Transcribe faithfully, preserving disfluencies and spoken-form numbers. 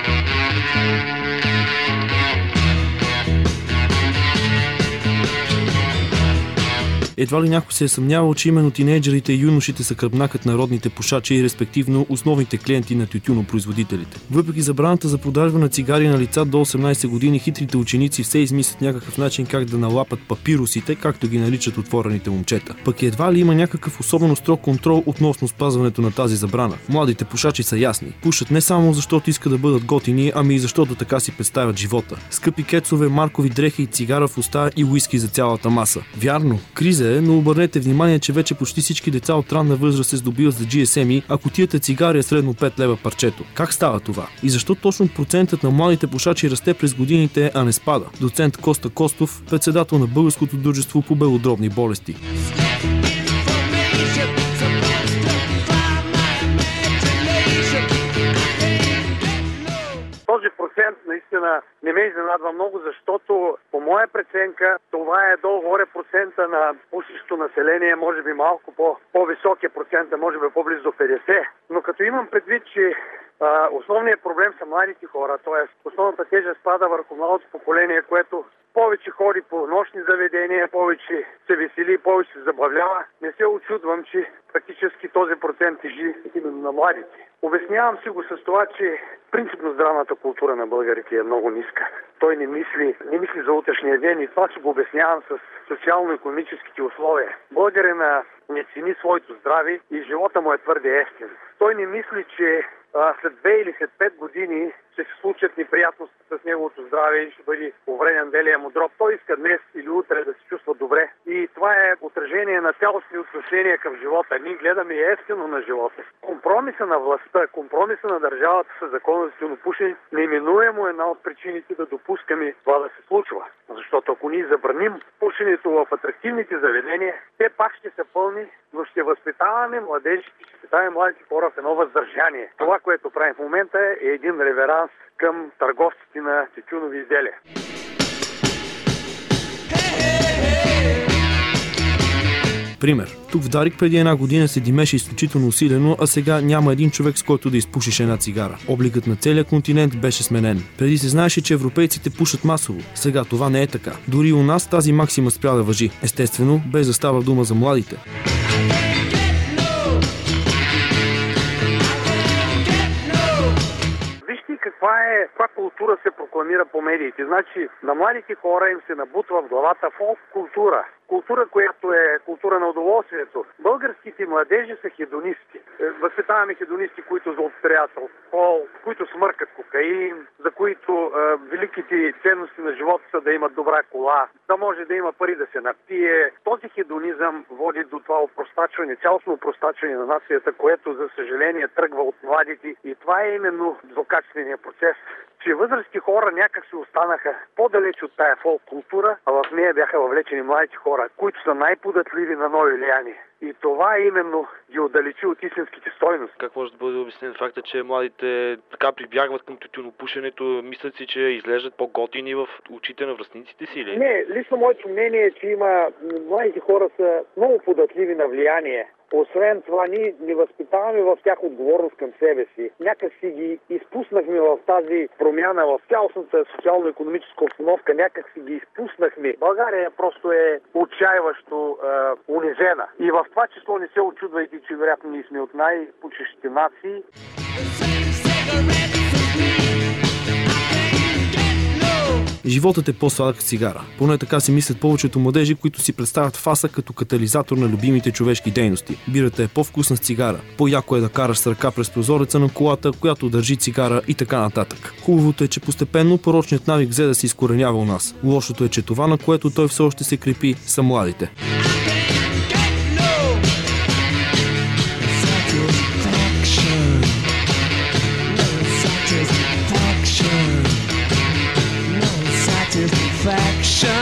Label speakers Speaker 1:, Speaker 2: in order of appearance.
Speaker 1: Едва ли някой се е съмнявал, че именно тинейджерите и юношите са кръбнакът на родните пушачи и респективно основните клиенти на тютюнопроизводителите. Въпреки забраната за продажба на цигари на лица до осемнайсет години, хитрите ученици все измислят някакъв начин как да налапат папирусите, както ги наричат отворените момчета. Пък едва ли има някакъв особено строг контрол относно спазването на тази забрана. Младите пушачи са ясни. Пушат не само защото искат да бъдат готини, ами и защото така си представят живота. Скъпи кецове, маркови дрехи, цигара в уста и уиски за цялата маса. Вярно, криза е, но обърнете внимание, че вече почти всички деца от ранна възраст се здобиват за джи ес ем-и, а кутията цигари е средно пет лева парчето. Как става това? И защо точно процентът на младите пушачи расте през годините, а не спада? Доцент Коста Костов, председател на Българското дружество по белодробни болести.
Speaker 2: Този процент наистина не ме изненадва много, защото по моя преценка това е долу-горе процента на пушещото население, може би малко по, по-висок е процента, може би по-близо до петдесет. Но като имам предвид, че а, основният проблем са младите хора, т.е. основната тежест пада върху младото поколение, което повече ходи по нощни заведения, повече се весели, повече се забавлява. Не се очудвам, че практически този процент тежи именно на младите. Обяснявам си го с това, че принципно здравната култура на българите е много ниска. Той не мисли, не мисли за утрешния ден и това си го обяснявам с социално-икономическите условия. Българина не цени своето здраве и живота му е твърде евтин. Той не мисли, че а, след две или след пет години ще се случат неприятности с неговото здраве и ще бъде повреден белия му дроб. Той иска днес или утре да се чувства добре. И това е отражение на цялостни отношения към живота. Ние гледаме естествено на живота. Компромиса на властта, компромиса на държавата с закона за тютюнопушене неминуемо е една от причините да допускаме това да се случва. Защото ако ние забраним пушенето в атрактивните заведения, те пак ще са пълни, но ще възпитаваме младежите, ще възпитаваме младите хора в едно въздържание. Това, което правим в момента, е един реверанс към търговците на тютюнови изделия.
Speaker 1: Пример. Тук в Дарик преди една година се димеше изключително усилено, а сега няма един човек, с който да изпушиш една цигара. Обликът на целия континент беше сменен. Преди се знаеше, че европейците пушат масово. Сега това не е така. Дори у нас тази максима спря да важи. Естествено, без да става дума за младите.
Speaker 2: Каква е, каква култура се прокламира по медиите? Значи, на младите хора им се набутва в главата фолк култура. Култура, която е култура на удоволствието. Българските младежи са хедонисти. Възпитаваме хедонисти, които злоупотребяват алкохол, които смъркат кокаин, за които е, великите ценности на живота са да имат добра кола, да може да има пари да се напие. Този хедонизъм води до това опростачване, цялостно опростачване на нацията, което за съжаление тръгва от младите. И това е именно злокачествения процес, че възрастни хора някак се останаха по-далеч от тая фолк култура, а в нея бяха въвлечени младите хора, които са най-податливи на нови влияния. И това именно ги отдалечи от истинските стойности.
Speaker 3: Как може да бъде обяснен факта, че младите така прибягват към тютюнопушенето, мислят си, че изглеждат по-готини в очите на връстниците си, или?
Speaker 2: Не, лично моето мнение е, че има младите хора са много податливи на влияние. Освен това, ние не възпитаваме в тях отговорност към себе си. Някак си ги изпуснахме в тази промяна в цялостната социално-икономическа обстановка, някак си ги изпуснахме. България просто е отчаиващо е, унижена. И в това число не се очудвайте, че вероятно ние сме от най-пушещите нации.
Speaker 1: Животът е по-сладък цигара. Поне така си мислят повечето младежи, които си представят фаса като катализатор на любимите човешки дейности. Бирата е по-вкусна с цигара. По-яко е да караш с ръка през прозореца на колата, която държи цигара и така нататък. Хубавото е, че постепенно порочният навик взе да се изкоренява у нас. Лошото е, че това, на което той все още се крепи, са младите. Faction.